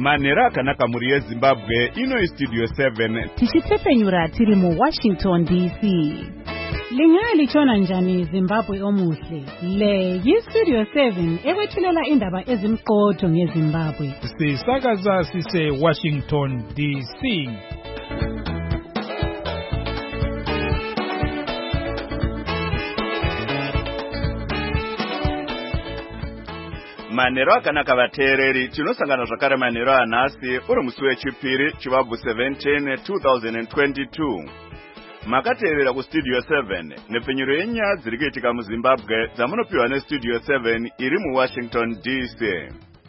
Manera akanaka muri yeZimbabwe ino Studio 7 tichitsepenyura tiri mu Washington DC. Lingalitshona njani Zimbabwe omuhle? Le yiStudio 7 ekwethulela indaba ezimqotho ngeZimbabwe. Sisakaza sise Washington DC. Manero akanaka vateereri tinosangana zvakare manero anhasi uri musi wechipiri chivabvu 17 2022. Makateerera kuStudio 7 nepfenyuro yenyaya dziri kuitika muZimbabwe dzamunopiwa neStudio 7 iri muWashington DC.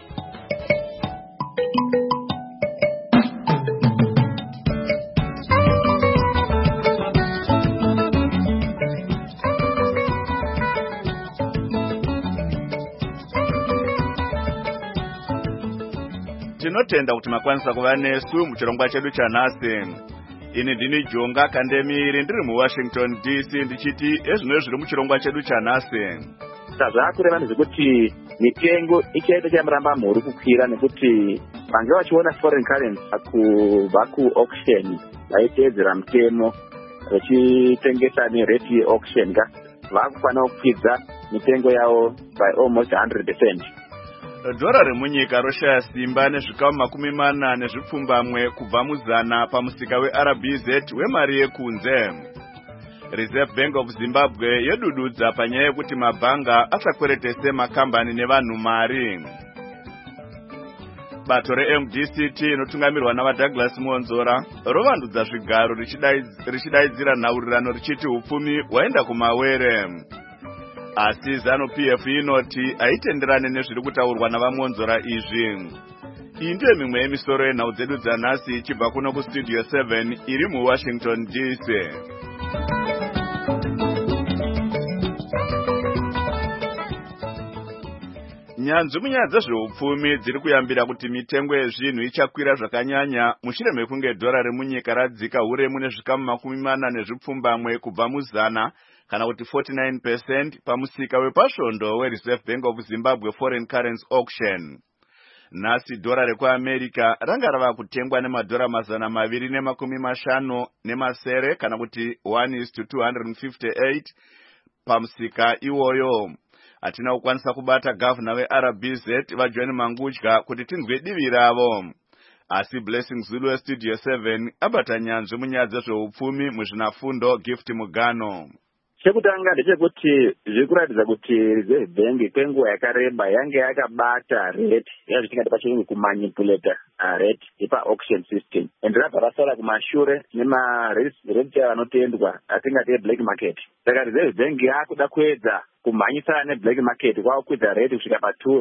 Tinotenda kuti makwanisa kuva nesu muchirongwa chedu chanhasi. Ini ndini Jonga Kandemiri ndiri muWashington DC ndichiti ezvino zviri muchirongwa chedu chanhasi. Zvakureva ndezvekuti mitengo ichaita chamuramba mhuri kukwira nekuti vange vachiona foreign currency kubva kuauction vaiteedzera mutemo vachitengesa nerate yeauction vakufanira kukwidza mitengo yavo by almost 100%. Dhora remunyika roshaya simba nezvikamu 40 nezvipfumbamwe kubva muzana pamusika weRBZ wemari yekunze. Reserve Bank of Zimbabwe yodududza panyaya yekuti mabhanga asakweretese makambani nevanhu mari. Bato reMDCT inotungamirwa navaDouglas Monzora rovandudza zvigaro richidaidzira nhaurirano richiti upfumi hwaenda kumawere. Asi ZANU-PF inoti haitenderane nezviri kutaurwa navaMonzora izvi. Iyi ndiyo mimwe yemisoro yenhau dzedu dzanhasi ichibva kuno kuStudio 7 iri muWashington DC. Nyanzvi munyaya dzezveupfumi dziri kuyambira kuti mitengo yezvinhu ichakwira zvakanyanya mushure mekunge dhora remunyika radzika huremu nezvikamu 40 nezvipfumbamwe kubva muzana kana kuti 49% pamusika wepasvondo weReserve Bank of Zimbabwe Foreign Currency Auction. Nhasi dhora rekuAmerica ranga rava kutengwa nemadhora 250 nemasere kana kuti 1:258 pamusika iwoyo. Hatina kukwanisa kubata gavana weRBZ vaJohn Mangudya kuti tinzwe divi ravo. Asi Blessing Zulu weStudio 7 abata nyanzvi munyaya dzezveupfumi muzvinafundo Gift Mugano. Chekutanga ndechekuti zviri kuratidza kuti Reserve Bank kwenguva yakareba yange yakabata rate yazvitingati pachirungu kumanipulata rate yepaauction system ende rabva rasara kumashure nemarate anotendwa atingati eblack market. Saka Reserve Bank yakuda kuedza kumhanyisana neblack market kwakukwidza rate kusvika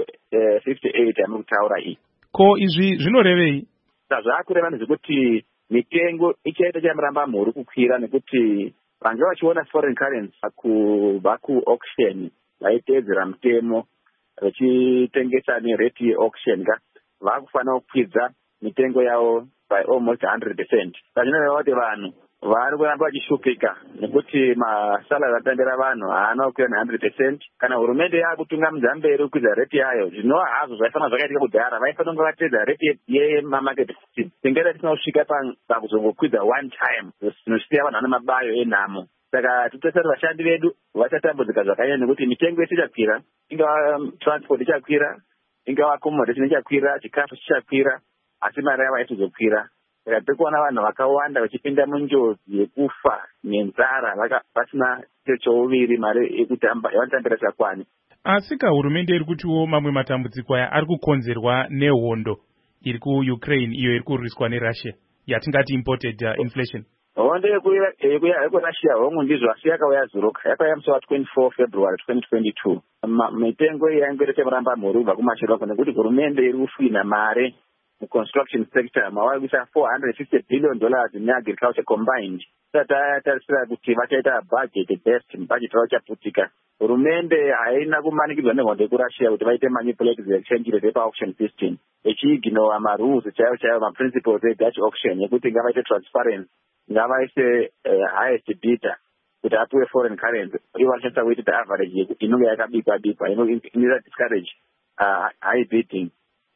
pa258 yamukutaura iyi. Ko izvi zvinorevei? Zvakureva ndezvekuti mitengo ichaita chamuramba mhuri kukwira nekuti vange vachiona foreign currency kubva kuauction vaiteedzera mutemo vachitengesa nerate yeauction vakufanira kukwidza mitengo yavo by almost 100%. Zvinoreva kuti vanhu vari kuramba vachishupika nekuti masalari atambira vanhu haana kukwira ne100%. Kana hurumende yakutunga mberi kukwidza rate yayo zvinova hazvo zvaifanira zvakaitika kudhara vaifanira kunge vateedza rate yemamarket system. Tingada tisina kusvika pakuzongokwidza one time zvinosiya vanhu vane mabayo enhamo. Saka totesera vashandi vedu vachatambudzika zvakanyanya nekuti mitengo yese ichakwira, ingava transport ichakwira, ingava accommodation ichakwira, chikafu chichakwira, asi mari yavo haitozokwira. Saka tiri kuona vanhu vakawanda vachipinda munjodzi yekufa nenzara vasina cheuviri mari yekuti yavanotambira chakwani. Asi hurumende iri kutiwo mamwe matambudziko aya ari kukonzerwa nehondo iri kuUkraine iyo iri kurwiswa neRussia yatingati imported inflation. Hondo yekurussia hongu ndizvo asi yakauya zuruka yakauya musi wa24 February 2022. Mitengo iyi yaingorete muramba mhuri kubva kumashure nekuti hurumende iri kusvina mare muconstruction sector mavakuisa $450 billion neagriculture combined. Tatarisira kuti vachaita budget ravo chaputika. Hurumende haina kumanikidzwa nehondo yekurussia kuti vaite manipulate exchange rate yepaauction system echiignora marules chaivo maprinciples eDutch auction yekuti ngavaite transparency, ngavaise highest bidder kuti apiwe foreign currency. Ivo vanoshandisa weighted average inonge yakabikwa inoita discourage high bidding.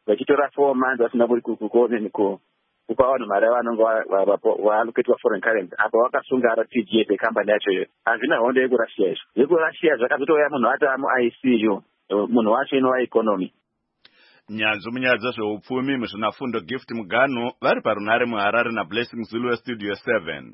vachitora 4 months vasina kupa vanhu mari yavanonge vaallocatwa foreign currency apa vakasunga RTGS ekambani yachoyo. Hazvina hondo yekurussia izvo. Yekurussia zvakazotouya munhu wacho muICU, munhu wacho inova economy. Nyanzvi munyaya dzezveupfumi muzvinafundo Gift Mugano vari parunhare muHarare naBlessing Zulu weStudio 7.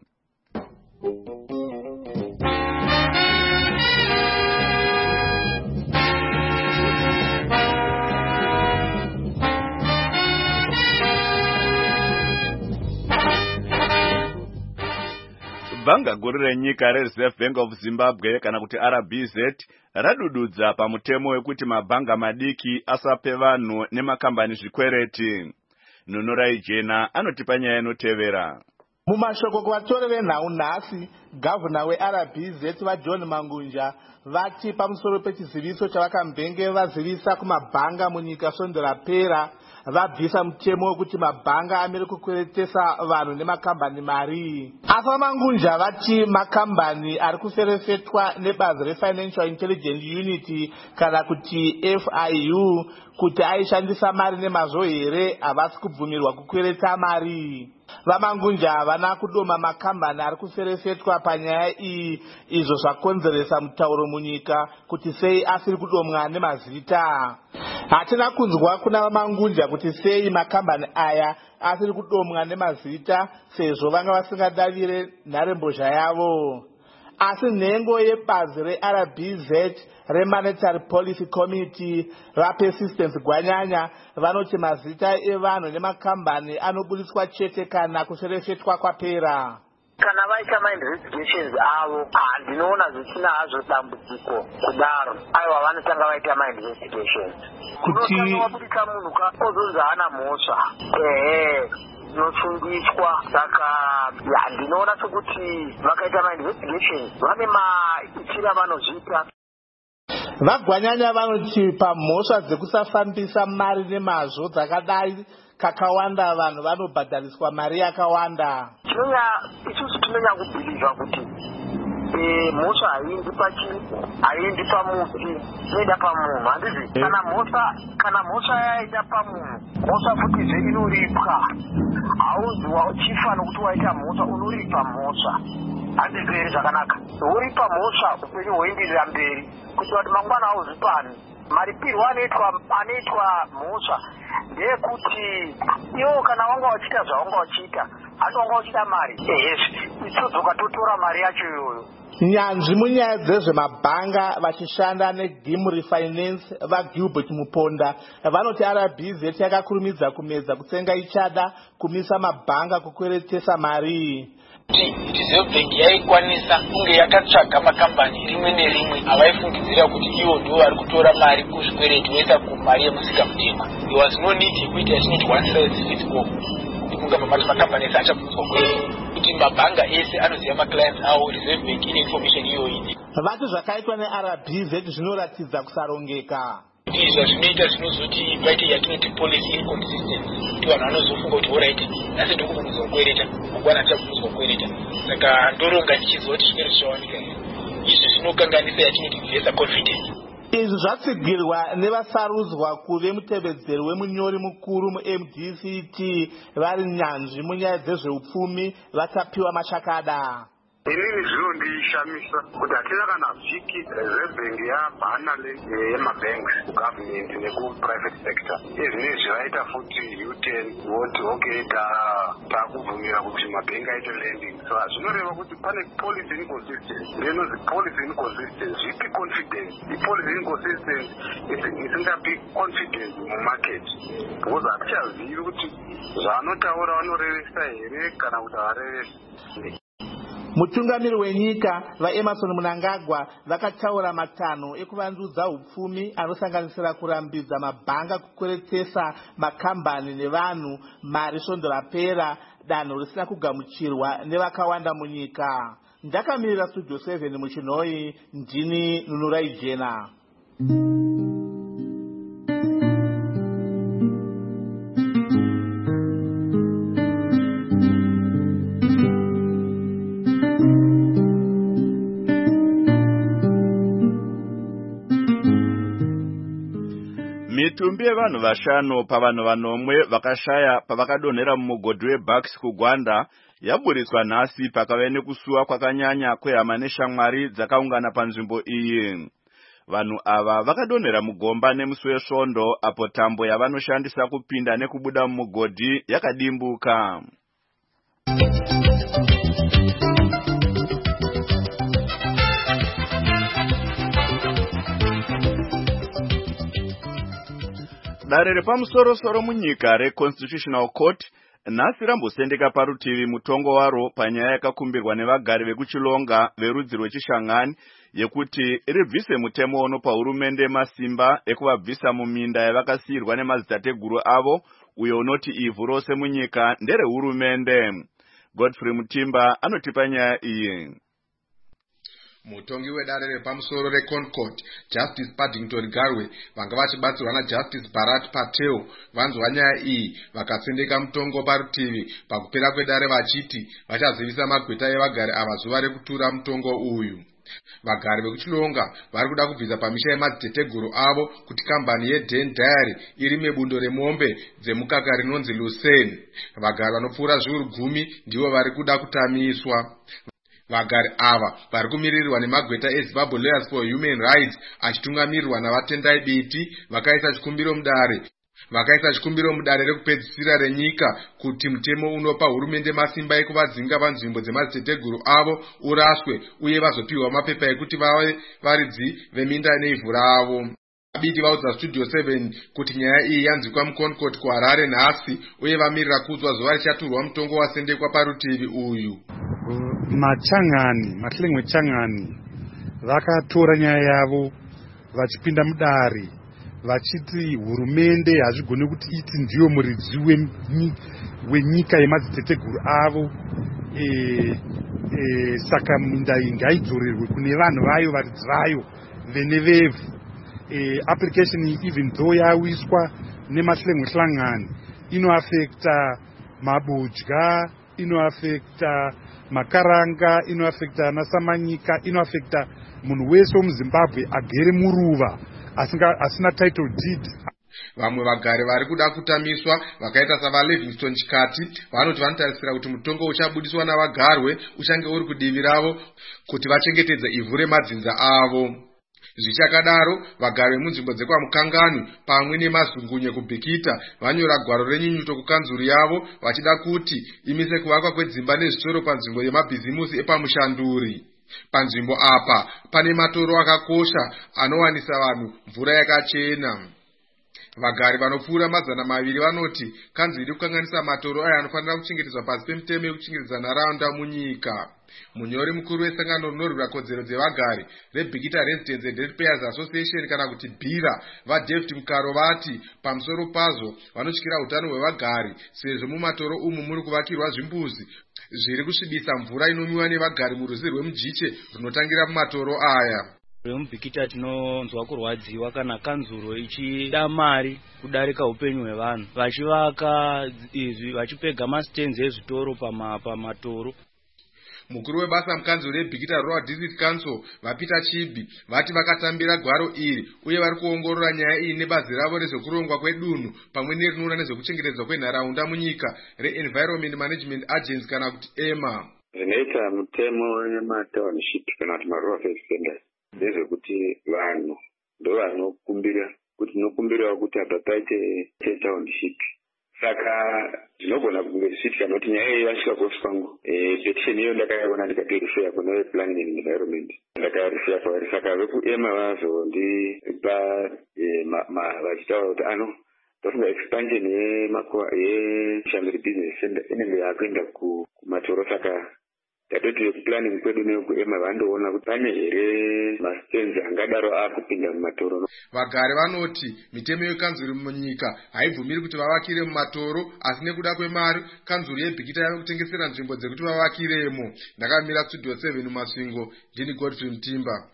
Bhanga guru renyika reReserve Bank of Zimbabwe kana kuti RBZ radududza pamutemo wekuti mabhanga madiki asape vanhu nemakambani zvikwereti. Nunurai Jena anotipa nyaya inotevera. Mumashoko kuvatorere nhau nhasi, gavana weRBZ vaJohn Mangunja vati pamusoro pechiziviso chavakambenge vazivisa kumabhanga munyika svondo rapera vabvisa mutemo wekuti mabhanga amire kukweretesa vanhu nemakambani mari. Asa Mangunja vati makambani ari kuferefetwa nebazi reFinancial Intelligence Unit kana kuti FIU kuti aishandisa mari nemazvo here havasi kubvumirwa kukwereta mari. Vamangunja havana kudoma makambani ari kuferefetwa panyaya iyi, izvo zvakonzeresa mutauro munyika kuti sei asiri kudomwa nemazita. Hatina kunzwa kuna Vamangunja kuti sei makambani aya asiri kudomwa nemazita sezvo vanga vasingadavire nharembozha yavo. Asi nhengo yebazi reRBZ reMonetary Policy Committee vaPersistence Gwanyanya vanoti mazita evanhu nemakambani anobudiswa chete kana kuferefetwa kwapera. Kana vaita mainvestigations avo handinoona zvisina hazvo dambudziko kudaro. Aiwa vanotanga vaita mainvestigations. Kunotanga wabudisa munhu kozonzi hana mhosva. Notsundiswa saka handinoona sokuti vakaita mainvestigations vane maitira vanozviita. Vagwanyanya vanoti pamhosva dzekusafambisa mari nemazvo dzakadai kakawanda vanhu vanobhadhariswa mari yakawanda. Isusu tinonyangobhilivha kuti mhosva haiendi pachinhu, haiendi pamuti, inoenda pamunhu. Handizi kana mhosva yaenda pamunhu, mhosva futizve inoripwa. Haunzi uchifa nokuti waita mhosva, unoripa mhosva. Handizi here zvakanaka. Uripa mhosva upenyu hwoenderera mberi kuti vati mangwana hauzvipani. Maripirwo anoitwa mhosva ndeyekuti iwo kana wanga wachita zvawanga wachita handi wanga wachida mari isodzoka totora mari yacho iyoyo. Nyanzvi munyaya dzezvemabhanga vachishanda neGim Refinance vaGilbert Muponda vanoti RBZ yakakurumidza kumedza kutsenga ichada kumisa mabhanga kukweretesa mari. Reserve Bank yaikwanisa kunge yakatsvaga makambani rimwe nerimwe avaifungidzira kuti ivo ndivo vari kutora mari kuzvikwereti voisa kumari yemusika mutema. There was no need yekuita yachinoti one size fits all. Ikunga mamati makambani ese achabvunzwa kwete kuti mabhanga ese anoziva maclients avo. Reserve Bank ine information iyoyi. Vati zvakaitwa neRBZ zvinoratidza kusarongeka. Izvo zvinoita zvinozoti vaite yatinoti policy inconsistency. Kuti vanhu vanozofunga kuti alright nhasi ndokubvunzwa kukwereta mangwana tichabvunzwa kukwereta. Saka ndoronga ndichizoti zvikwereti zvawanika here. Izvi zvinokanganisa yatinoti investor confidence. Izvi zvatsigirwa nevasarudzwa kuve mutevedzeri wemunyori mukuru muMDCT vari nyanzvi munyaya dzezveupfumi vatapiwa machakada. Inini zvinondishamisa kuti hatina kana vhiki Reserve Bank yabhana yemabanks kugovernment nekuprivate sector. Izvinezvi vaita futi U10 voti okay takubvumira kuti mabhengi aite lending. So zvinoreva kuti pane policy inconsistency. Ndinozi policy inconsistency zvipi confidence. Policy inconsistency isingapi confidence mumarket. Because hatichazivi kuti zvanotaura vanorevesa here kana kuti havarevesi. Mutungamiri wenyika vaEmerson Mnangagwa vakataura matanho ekuvandudza upfumi anosanganisira kurambidza mabhanga kukweretesa makambani nevanhu mari svondo rapera, danho risina kugamuchirwa nevakawanda munyika. Ndakamirira Studio 7 muchinhoi, ndini Nunurai Jena. Mitumbi yevanhu vashanu pavanhu vanomwe vakashaya pavakadonhera mumugodhi weBucks kuGwanda yaburitswa nhasi pakave nekusuwa kwakanyanya kwehama neshamwari dzakaungana panzvimbo iyi. Vanhu ava vakadonhera mugomba nemusi wesvondo apo tambo yavanoshandisa kupinda nekubuda mumugodhi yakadimbuka. Dare repamusoro-soro munyika reConstitutional Court nhasi rambosendeka parutivi mutongo waro panyaya yakakumbirwa nevagari vekuchilonga verudzi rwechishangani yekuti ribvise mutemo unopa hurumende masimba ekuvabvisa muminda yavakasiyirwa nemadzitateguru avo, uyo unoti ivhu rose munyika nderehurumende. Godfrey Mutimba anotipa nyaya iyi. Mutongi wedare repamusoro reConcourt, Justice Paddington Garwe, vanga vachibatsirwa naJustice Bharat Patel, vanzwa nyaya iyi vakasendeka mutongo parutivi pakupera kwedare vachiti vachazivisa magweta evagari ava zuva rekutura mutongo uyu. Vagari vekuchilonga vari kuda kubvisa pamisha yemadziteteguru avo kuti kambani yeDen Dairy irime bundo remombe dzemukaka rinonzi Lucerne. Vagari vanopfuura zviuru 10 ndivo vari kuda kutamiswa. Vagari ava vari kumirirwa nemagweta eZimbabwe Lawyers for Human Rights achitungamirirwa navatendai biti vakaisa chikumbiro mudare rekupedzisira renyika kuti mutemo unopa hurumende masimba ekuvadzinga panzvimbo dzemadziteteguru avo uraswe uye vazopiwa mapepa ekuti vave varidzi veminda neivhu ravo. Abiti vaudza Studio 7 kuti nyaya iyi yanzwikwa muConcourt kuHarare nhasi uye vamirira kudzwa zuva richaturwa mutongo wasendekwa parutivi uyu. Mahlengwe Changani vakatora nyaya yavo vachipinda mudare vachiti hurumende hazvigone kuti iti ndiyo muridzi wenyika yemadziteteguru avo, saka minda iyi ngaidzorerwe kune vanhu vayo varidzi vayo venevevhu. Application iyi even though yawiswa nemahlengwe hlangani inoafekta mabudya, inoafekta makaranga, inoafekta nasamanyika, inoafekta munhu wese womuZimbabwe agere muruva asina title deed. Vamwe vagari vari kuda kutamiswa vakaita savaLivingstone Chikati vanoti vanotarisira kuti mutongo uchabudiswa navagarwe uchange uri kudivi ravo kuti vachengetedze ivhu remadzinza avo. Zvichakadaro, vagari vemunzvimbo dzekwaMukangani pamwe nemazungunye kuBhikita vanyora gwaro renyunyuto kukanzuru yavo vachida kuti imise kuvakwa kwedzimba nezvitoro panzvimbo yemabhizimusi epamushanduri. Panzvimbo apa pane matoro akakosha anowanisa vanhu mvura yakachena. Vagari vanopfuura 200 vanoti kanzuru iri kukanganisa matoro aya anofanira kuchengetedzwa pasi pemutemo yekuchengetedza nharaunda munyika. Munyori mukuru wesangano rinorwira kodzero dzevagari reBhikita Residents and Ratepayers Association kana kuti BIRA vaDavid Mukaro vati pamusoro pazvo vanotyira utano hwevagari sezvo mumatoro umu muri kuvakirwa zvimbuzi zviri kusvibisa mvura inomwiwa nevagari muruzi rwemujiche runotangira mumatoro aya. RemuBhikita tinonzwa kurwadziwa kana kanzuro ichida mari kudarika upenyu hwevanhu vachivaka izvi vachipega masitenzi ezvitoro pamatoro. Mukuru webasa mukanzuro reBhikita Rural District Council vaPeter Chibi vati vakatambira gwaro iri uye vari kuongorora nyaya iyi nebazi ravo rezvekurongwa kwedunhu pamwe nerinoona nezvekuchengetedzwa kwenharaunda munyika reEnvironment Management Agency kana kuti EMA. Zvinoita mutemo yematownship kana kuti marural affairs tenders ndezvekuti vanhu ndo vanokumbira kuti nokumbirawo kuti apa paite township. Saka zvinogona kunge zvichiitika noti nyaya iyi yasvika kosi kwangu. Petition iyo ndakaiona ndikaperifeya kune planning and environment. Ndakarifeya pavari saka vekuEMA vazondipa vachitaura kuti tofunga expansion yeShamiri Business Center inenge yakuenda kumatoro, saka tatoti planning kwedu nekuEMA vandoona kuti pane here masitenzi angadaro akupinda mumatoro. Vagari vanoti mitemo yekanzuru munyika haibvumiri kuti vavakire mumatoro, asi nekuda kwemari kanzuru yeBhikita yave kutengesera nzvimbo dzekuti vavakiremo. Ndakamira Studio 7 Masvingo, ndini Godfrey Mutimba.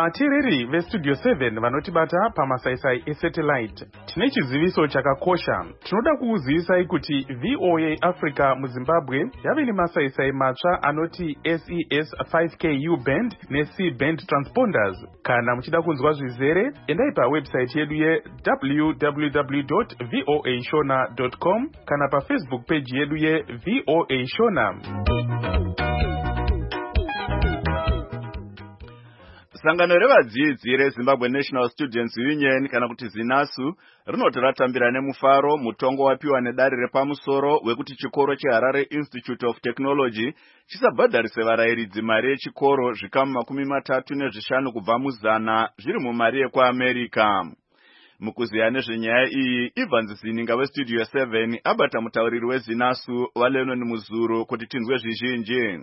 vateereri vestudio 7 vanotibata pamasaisai esatellite, tine chiziviso chakakosha. Tinoda kukuzivisai kuti VOA Africa muZimbabwe yave nemasaisai matsva anoti SES 5K U-band ne-C-band transponders. Kana muchida kunzwa zvizere, endai pawebsite yedu ye-www.voashona.com kana pafacebook page yedu ye-VOA Shona. Sangano revadzidzi reZimbabwe National Students Union kana kuti ZINASU rinoti ratambira nemufaro mutongo wapiwa nedare repamusoro wekuti chikoro cheHarare Institute of Technology chisabhadharise varayiridzi mari yechikoro zvikamu 35 kubva muzana zviri mumari yekuAmerica. Mukuziya nezvenyaya iyi, Evans Zininga weStudio 7 abata mutauriri weZINASU waLenon Muzuru kuti tinzwe zvizhinji.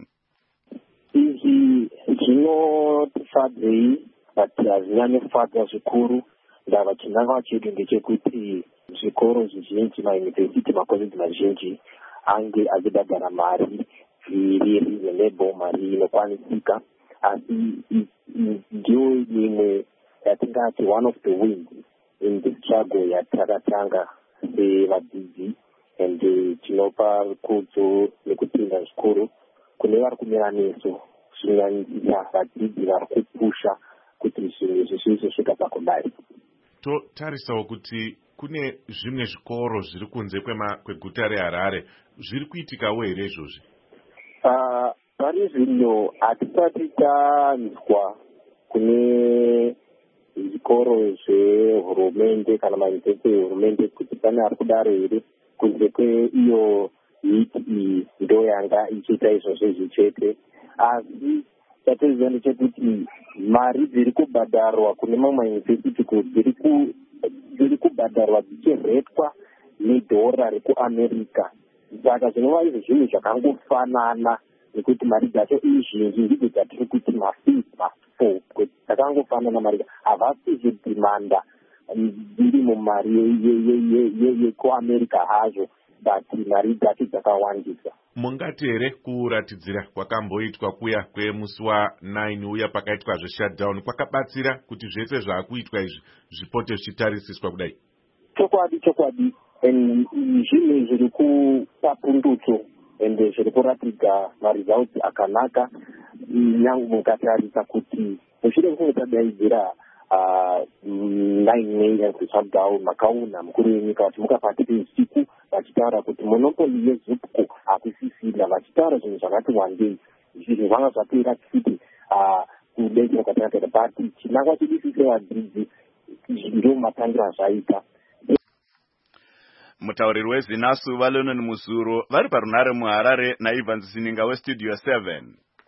Zvinotifadzei but hazvina nefadza zvikuru ndava chinangwa chedu ndechekuti zvikoro zvizhinji mayunivhesiti makoleji mazhinji ange achibhadhara mari iri reasonable, mari inokwanisika, asi ndiyo imwe yatingati one of the wins in the struggle yatakatanga sevadzidzi, and tinopa kudzo nekupinda zvikuru kune vari kumira neso kunyanyisa vadzidzi vari kupusha kuti zvinhu izvi zvizosvika pakudai. Totarisawo kuti kune zvimwe zvikoro zviri kunze kweguta reHarare, zviri kuitikawo here izvozvi? Pari zvino hatisati tanzwa kune zvikoro zvehurumende kana mayunivhesiti ehurumende kuti pane ari kudaro here, kunze kweiyo hiti iyi ndo yanga ichiita izvozvo izvi chete. Asi chatoziva ndechekuti mari dziri kubhadharwa kune mamwe mayunivhesiti dziri kubhadharwa dzichiretwa nedhora rekuAmerica. Saka zvinova izvo zvinhu zvakangofanana nekuti mari dzacho izhinji ndidzo dzatiri kuti mafees dzakangofanana, mari havasi zvidhimanda dziri mumari yekuAmerica hazvo, but mari dzacho dzakawandisa. Mungati here kuratidzira kwakamboitwa kuya kwemusi wa9 uya pakaitwa zveshutdown kwakabatsira kuti zvese zvaakuitwa izvi zvipote zvichitarisiswa kudai? Chokwadi, zvinhu zviri kupa pundutso ende zviri kuratidza maresults akanaka, nyange mukatarisa kuti mushure mekunge tadaidzira 9 AM shutdown makauna mukuru wenyika kuti mukapati peusiku vachitaura kuti monopoli yeZUPCO hakusisina, vachitaura zvinhu zvakati wandei, zvinhu zvanga zvapera kuti kudai kwakatangatira, but chinangwa chedu sevadzidzi ndo matangira zvaita. Mutauriri weZINASU vaLenon Muzuru vari parunare muHarare naEvans Zininga weStudio 7.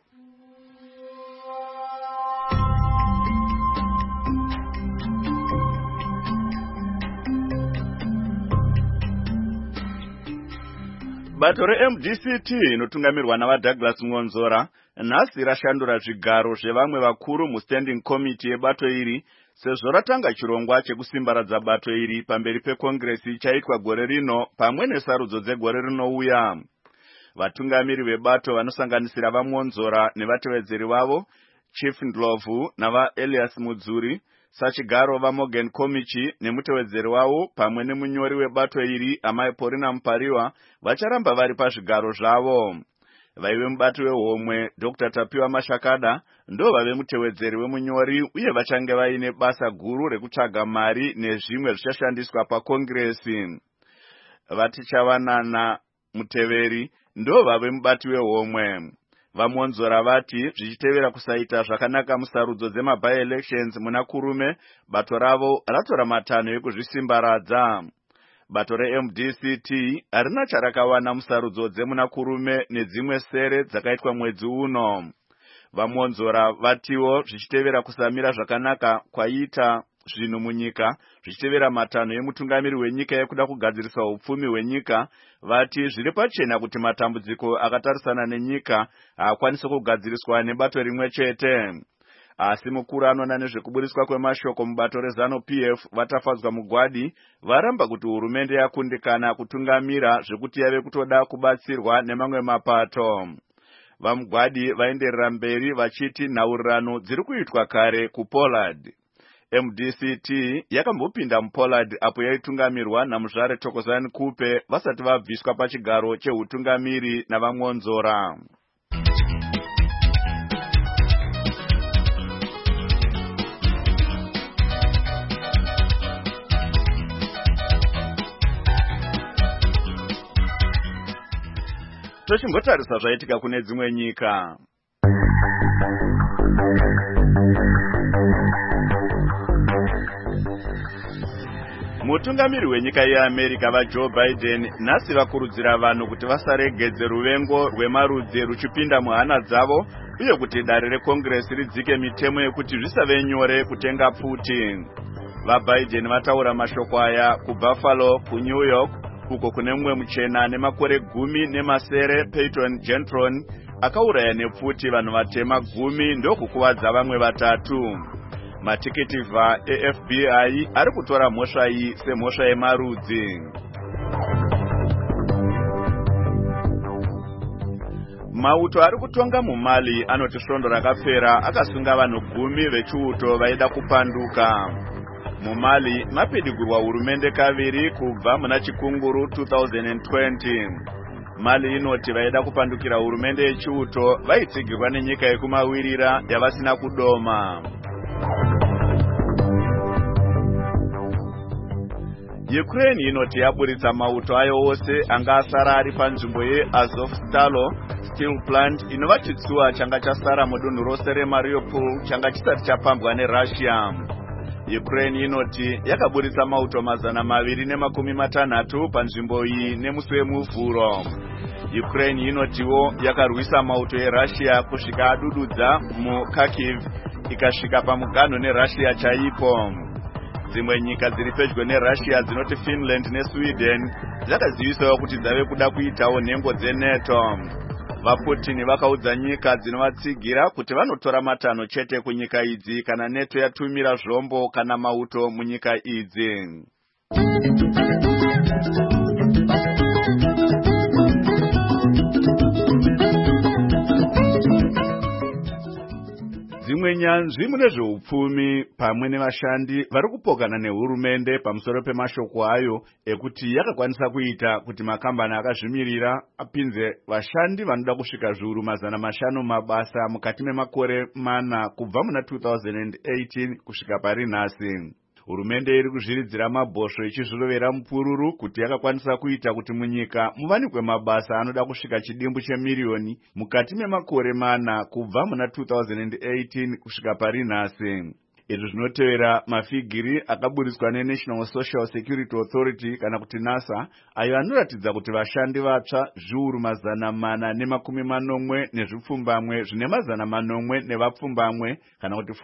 Bato reMDCT inotungamirwa navaDouglas Ngonzora nhasi rashandura zvigaro zvevamwe vakuru muStanding Committee yebato iri, sezvo ratanga chirongwa chekusimbaradza bato iri pamberi pekongresi ichaitwa gore rino pamwe nesarudzo dzegore rinouya. Vatungamiri vebato vanosanganisira vaMonzora nevatevedzeri vavo Chief Ndlovu navaElias Mudzuri, sachigaro vaMorgan Komichi nemutevedzeri wavo pamwe nemunyori webato iri Amai Porina Mpariwa vacharamba vari pazvigaro zvavo. Vaive mubato wehomwe Dr. Tapiwa Mashakada ndo vave mutevedzeri wemunyori uye vachange vaine basa guru rekutsvaga mari nezvimwe zvichashandiswa pakongresi. Vatichavanana muteveri ndo vave mubati wehomwe. VaMonzora vati zvichitevera kusaita zvakanaka musarudzo dzema-by-elections muna kurume, bato ravo ratora matanho ekuzvisimbaradza. Bato reMDCT harina charakawana musarudzo dzemuna kurume nedzimwe sere dzakaitwa mwedzi uno. VaMonzora vatiwo zvichitevera kusamira zvakanaka kwaita zvinhu munyika, zvichitevera matanho emutungamiri wenyika yekuda kugadzirisa upfumi hwenyika, vati zviri pachena kuti matambudziko akatarisana nenyika haakwanisi kugadziriswa nebato rimwe chete. Asi mukuru anoona nezvekuburiswa kwemashoko mubato reZANU-PF vatafadzwa mugwadi varamba kuti hurumende yakundikana kutungamira zvekuti yave kutoda kubatsirwa nemamwe mapato. vamugwadi vaenderera mberi vachiti nhaurirano dziri kuitwa kare kuPoland. MDCT yakambopinda muPoland apo yaitungamirwa namuzvare Thokozani Kupe vasati vabviswa pachigaro cheutungamiri navamwonzora. Tochimbotarisa zvaitika kune dzimwe nyika. Mutungamiri wenyika yeAmerica vaJoe Biden nhasi vakurudzira vanhu kuti vasaregedze ruvengo rwemarudzi ruchipinda muhana dzavo uye kuti dare rekongresi ridzike mitemo yekuti zvisave nyore kutenga pfuti. VaBiden vataura mashoko aya kuBuffalo, kuNew York, uko kune mumwe muchena nemakore 10 Peyton Gentron akauraya nepfuti vanhu vatema 10 ndokukuvadza vamwe 3. Matikitivha eFBI ari kutora mhosva iyi semhosva yemarudzi. Mauto ari kutonga muMali anoti svondo rakapera akasunga vanhu 10 vechiuto vaida kupanduka. MuMali mapidigurwa hurumende kaviri kubva muna chikunguru 2020. Mali inoti vaida kupandukira hurumende yechiuto vaitsigirwa nenyika yekumawirira yavasina kudoma. Ukraine inoti yaburitsa mauto ayo ose anga asara ari panzvimbo yeAzovstal steel plant inova chitsuwa changa chasara mudunhu rose reMariupol changa chisati chapambwa neRussia. Ukraine inoti yakaburitsa mauto 260 panzvimbo iyi nemusi wemuvhuro. Ukraine inotiwo yakarwisa mauto eRussia kusvika adududza muKharkiv ikasvika pamuganho neRussia chaipo. Dzimwe nyika dziri pedyo neRussia dzinoti Finland neSweden dzakazivisawo kuti dzave kuda kuitawo nhengo dzeNATO. VaPutin vakaudza nyika dzinovatsigira kuti vanotora matanho chete kunyika idzi kana NATO yatumira zvombo kana mauto munyika idzi. Dzimwe nyanzvi mune zveupfumi pamwe nevashandi vari kupokana nehurumende pamusoro pemashoko ayo ekuti yakakwanisa kuita kuti makambani akazvimirira apinze vashandi vanoda kusvika zviuru 500 mabasa mukati memakore 4 kubva muna 2018 kusvika pari nhasi. Hurumende iri kuzviridzira mabhosvo ichizvirovera mupururu kuti yakakwanisa kuita kuti munyika muwanikwe mabasa anoda kusvika chidimbu chemiriyoni mukati memakore 4 kubva muna 2018 kusvika pari nhasi. Izvi zvinotevera mafigiri akaburiswa neNational Social Security Authority kana kuti NASA ayo anoratidza kuti vashandi vatsva zviuru 480 nezvipfumbamwe zvine 400 nevapfumbamwe kana kuti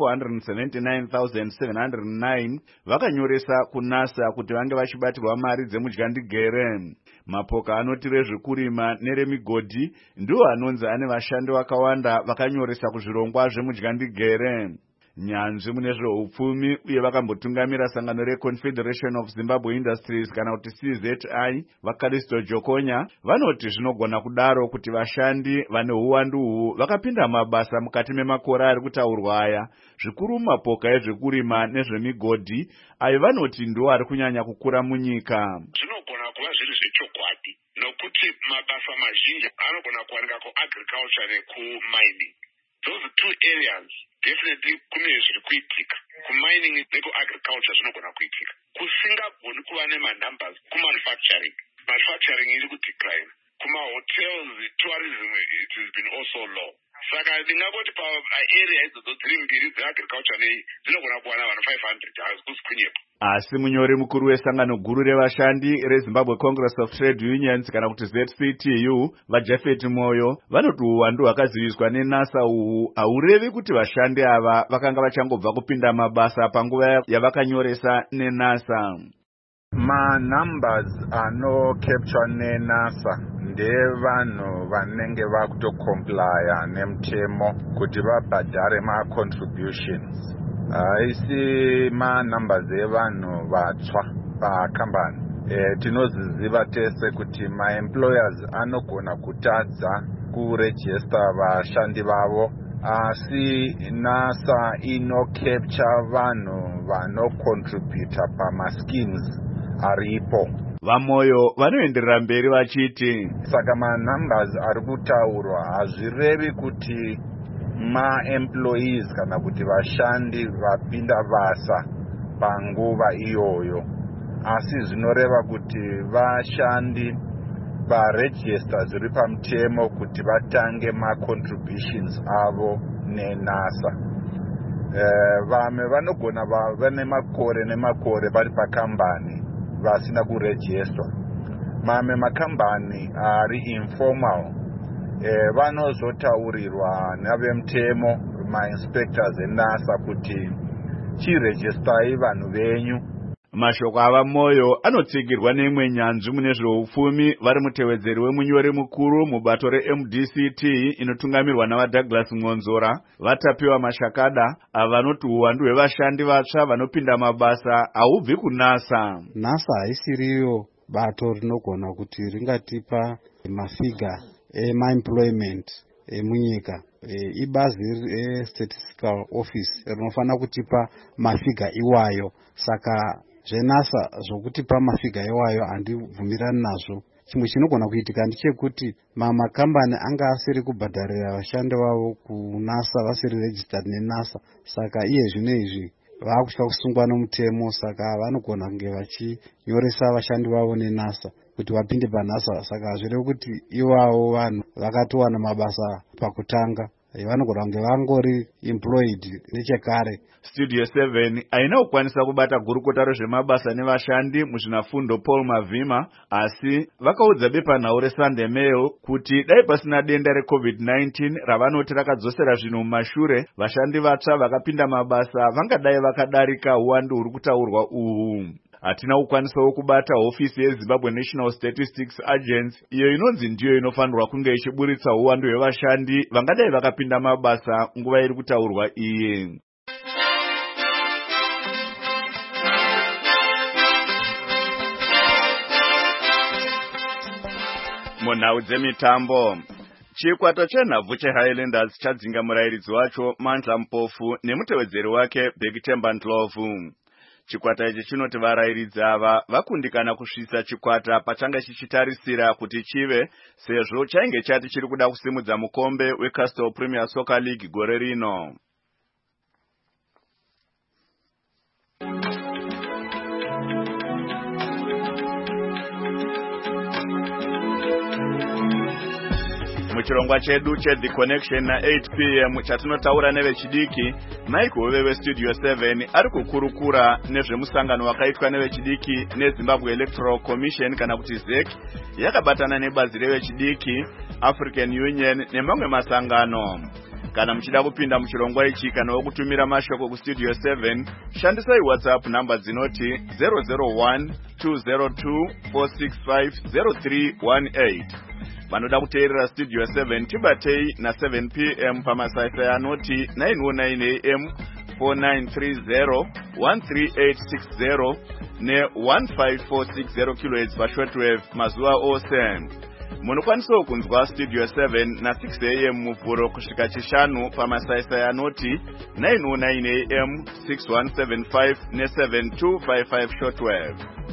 479,709 vakanyoresa kuNASA kuti vange vachibatirwa mari dzemudyandigere. Mapoka anoti rezvekurima neremigodhi ndiwo anonzi ane vashandi vakawanda vakanyoresa kuzvirongwa zvemudyandigere. Nyanzvi mune zveupfumi uye vakambotungamira sangano reConfederation of Zimbabwe Industries kana kuti CZI vaKalisto Jokonya vanoti zvinogona kudaro kuti vashandi vane uwandu uhu vakapinda mabasa mukati memakore ari kutaurwa aya, zvikuru mapoka ezvekurima nezvemigodhi ayo vanoti ndiwo ari kunyanya kukura munyika. Zvinogona kuva zviri zvechokwadi nokuti mabasa mazhinji anogona kuwanika kuagriculture nekumining. Those two areas definitely kune zviri kuitika. Kumining nekuagriculture zvinogona kuitika. Kusingagoni kuva nemanumbers kumanufacturing. Manufacturing iri kudecline. Kumahotels, tourism, it has been also low. Saka ndingangoti paarea idzodzo dziri mbiri dzeagriculture nei dzinogona kuwana vanhu 500 hazikusi kunyepa. Asi munyori mukuru wesangano guru revashandi reZimbabwe Congress of Trade Unions kana kuti ZCTU vaJafet Moyo vanoti uwandu hwakaziviswa neNASA uhu haurevi kuti vashandi ava vakanga vachangobva kupinda mabasa panguva yavakanyoresa neNASA. Manumbers anocapture neNASA ndevanhu vanenge vakutokomplya nemutemo kuti vabhadhare macontributions. Haisi manumbers evanhu vatsva pakambani. Tinoziziva tese kuti maemployers anogona kutadza kurejista vashandi vavo, asi NASA inocapture vanhu vanocontributa pamaschemes aripo. Vamoyo vanoenderera mberi vachiti saka manumbers ari kutaurwa hazvirevi kuti maemployees kana kuti vashandi vapinda basa panguva iyoyo, asi zvinoreva kuti vashandi varejista zviri pamutemo kuti vatange macontributions avo neNASA. Vamwe vanogona vane makore nemakore vari pakambani vasina kurejistwa. Mamwe makambani ari informal vanozotaurirwa navemutemo mainspectors eNASA kuti chirejistai vanhu venyu. Mashoko ava Moyo anotsigirwa neimwe nyanzvi mune zveupfumi vari mutevedzeri wemunyori mukuru mubato reMDCT inotungamirwa navaDouglas Mwonzora, vatapiwa Mashakada, avanoti uwandu hwevashandi vatsva vanopinda mabasa haubvi kuNASA. NASA haisiriyo bato rinogona kuti ringatipa mafiga emaemployment emunyika. Ibazi reStatistical Office rinofanira kutipa mafiga iwayo, saka zveNASA zvokutipa mafiga iwayo handibvumirani nazvo. Chimwe chinogona kuitika ndechekuti makambani anga asiri kubhadharira vashandi vavo kuNASA vasiri registered neNASA, saka iye zvino izvi vaakutya kusungwa nomutemo, saka vanogona kunge vachinyoresa vashandi vavo neNASA kuti vapinde paNASA. Saka hazvirevi kuti ivavo vanhu vakatowana mabasa pakutanga, vanogona kunge vangori employed nechekare. Studio 7 haina kukwanisa kubata gurukota rezvemabasa nevashandi muzvinafundo Paul Mavhima, asi vakaudza bepanhau reSunday Mail kuti dai pasina denda reCovid-19 ravanoti rakadzosera zvinhu mumashure, vashandi vatsva vakapinda mabasa vangadai vakadarika uwandu huri kutaurwa uhu. Hatina kukwanisawo kubata hofisi yeZimbabwe National Statistics Agency, iyo inonzi ndiyo inofanirwa kunge ichiburitsa uwandu hwevashandi vangadai vakapinda mabasa nguva iri kutaurwa iyi. Munhau dzemitambo, chikwata chenhabvu cheHighlanders chadzinga murairidzi wacho Mandla Mpofu nemutevedzeri wake Bektemba Ndlovu. Chikwata ichi chinoti varairidzi ava vakundikana kusvitsa chikwata pachanga chichitarisira kuti chive, sezvo chainge chati chiri kuda kusimudza mukombe weCastle Premier Soccer League gore rino. Muchirongwa chedu cheThe Connection na 8 p.m. chatinotaura nevechidiki, Mike Hove weStudio 7 ari kukurukura nezvemusangano wakaitwa nevechidiki neZimbabwe Electoral Commission kana kuti ZEC yakabatana nebazi revechidiki, African Union nemamwe masangano. Kana muchida kupinda muchirongwa ichi kana wokutumira mashoko kuStudio 7, shandisai WhatsApp namba dzinoti 001 202 465 0318. Vanoda kuteerera Studio 7 tibatei na 7 p.m. pamasaisai anoti 909 AM 4930 13860 ne 15460 kHz pashortwave mazuva ose. Munokwanisawo kunzwa Studio 7 na 6 AM muvhuro kusvika chishanu pamasaisai anoti 909 AM 6175 ne 7255 shortwave.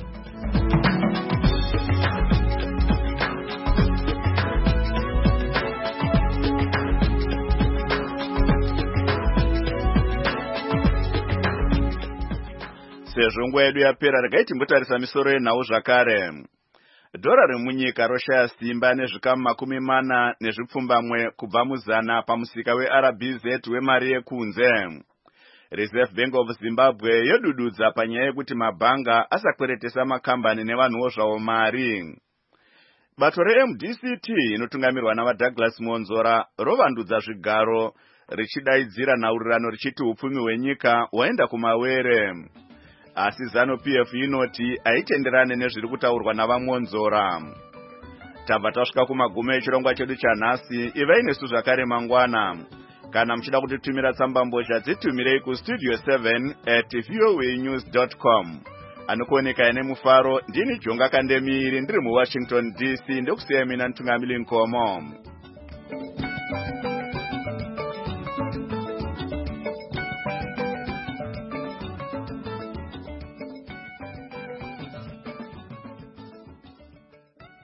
Sezvo nguva yedu yapera, regai timbotarisa misoro yenhau zvakare. Dhora remunyika roshaya simba nezvikamu 40 nezvipfumbamwe kubva muzana pamusika weRBZ wemari yekunze. Reserve Bank of Zimbabwe yodududza panyaya yekuti mabhanga asakweretesa makambani nevanhuwo zvavo mari. Bato reMDCT inotungamirwa navaDouglas Mwonzora rovandudza zvigaro richidaidzira nhaurirano richiti upfumi hwenyika hwaenda kumawere. Asi ZANU-PF inoti haitenderane nezviri kutaurwa navaMwonzora. Tabva tasvika kumagumo echirongwa chedu chanhasi. Ivai nesu zvakare mangwana. Kana muchida kutitumira tsambambozha dzitumirei kuStudio 7@voanews.com. Anokuoneka ine mufaro, ndini Jonga Kandemiri ndiri muWashington DC, ndokusiyai mina Ntungamili Nkomo.